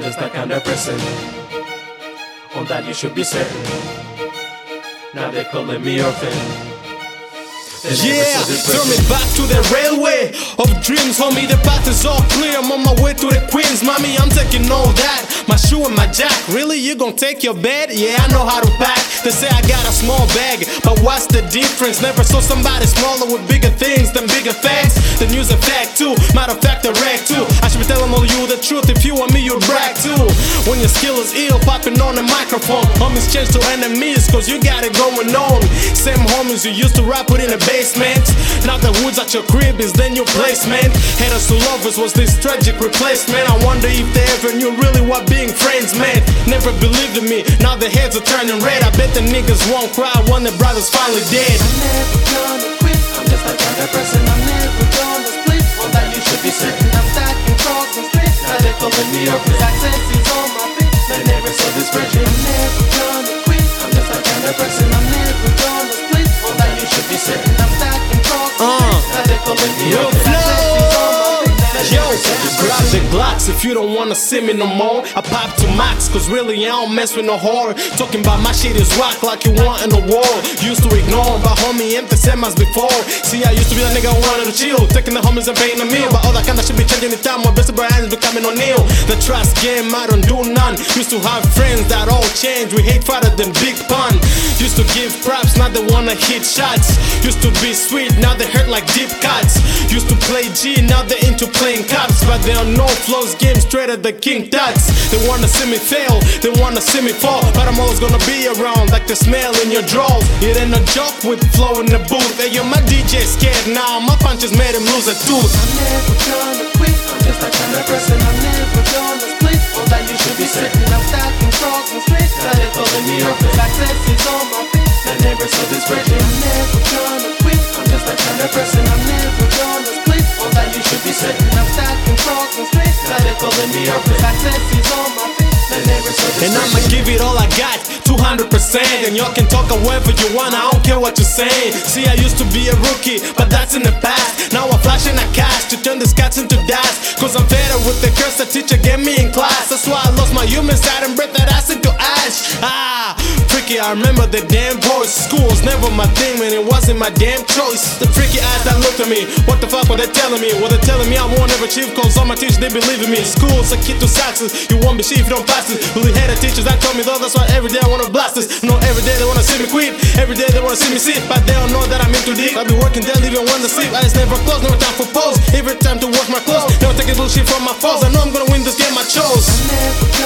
just that kind of person. On that you should be certain. Now they're calling me orphan. Yeah, throw me back to the railway of dreams, homie, the path is all clear. I'm on my way to the Queens, mommy, I'm taking all that. My shoe and my jack, really, you gon' take your bed? Yeah, I know how to pack. They say I got a small bag, but what's the difference? Never saw somebody smaller with bigger things than bigger facts. The news a fact too, matter of fact, a rag too. I should be telling all you the truth, if you want me, you'd brag too. When your skill is ill, popping on the microphone, homies change to enemies, cause you got it going on. Same homies you used to rap with in the basement, now the woods at your crib is then your placement. Haters to lovers was this tragic replacement. I wonder if they ever knew really what being friends meant. Never believed in me, now their heads are turning red. I bet the niggas won't cry when their brother's finally dead. I'm never gonna quit, I'm just that kind of person. I'm never gonna split, on that you should be certain. I'm stacking cross and split, now they're calling me orphan. Success is on my feet, they never saw this version. I'm never gonna quit, I'm just that kind of person. I'm never gonna split, on that you should be certain. I'm stacking cross and split, now they're calling me orphan. Yo, grab the Glocks if you don't wanna see me no more. I pop to max, cause really I don't mess with no whore. Talking about my shit is rock like you want in the war. Used to ignore, but homie, empty same as before. See, I used to be that nigga who wanted to chill, taking the homies and paying the meal. But all that kind of shit be changing the time, my best brand is becoming O'Neal. The trust game, I don't do none. Used to have friends that all changed, we hate farther than Big Pun. Used to give props, now they wanna hit shots. Used to be sweet, now they hurt like deep cuts. Used to play G, now they're into playing cops. But they don't know flows, game straight at the king tuts. They wanna see me fail, they wanna see me fall, but I'm always gonna be around like the smell in your drawers. It ain't a joke with flow in the booth. Hey yo, my DJ scared now, my punches made him lose a tooth. I'm never gonna quit, I'm just that kind of person. I'm never gonna split, on that you should be certain. I'm stacking cross and split, now they're calling me orphan. Success is on my feet, they never saw this version. I'm never gonna quit, I'm just that kind of person. I'm never gonna split, on that you should be certain. I'm stacking cross and split, now they're calling me orphan. Success is on my feet, they never saw this and version. I'ma give it all I got, 200%. And y'all can talk however you want, I don't care what you're saying. See, I used to be a rookie, but that's in the past. Now I'm flashing a cash to turn these cats into dust. Cause I'm better with the curse the teacher gave me in class. That's why I lost my human side and breathed that ass into ash. Freaky, I remember the damn voice. School's never my thing, man, it wasn't my damn choice. The freaky eyes that looked at me, what the fuck were they telling me? Were they telling me I won't ever achieve? Cause all my teachers, they believe in me. School's a key to success, you won't be shit if you don't pass it. Really hate the teachers that told me though, that's why every day I wanna blast this. No, every day they wanna see me quit, every day they wanna see me sit, but they don't know that I'm in too deep. I be working daily even when they sleep, eyes never close, no time for pose. Every time to wash my clothes, never taking bullshit from my foes. I know I'm gonna win this game I chose. I'm never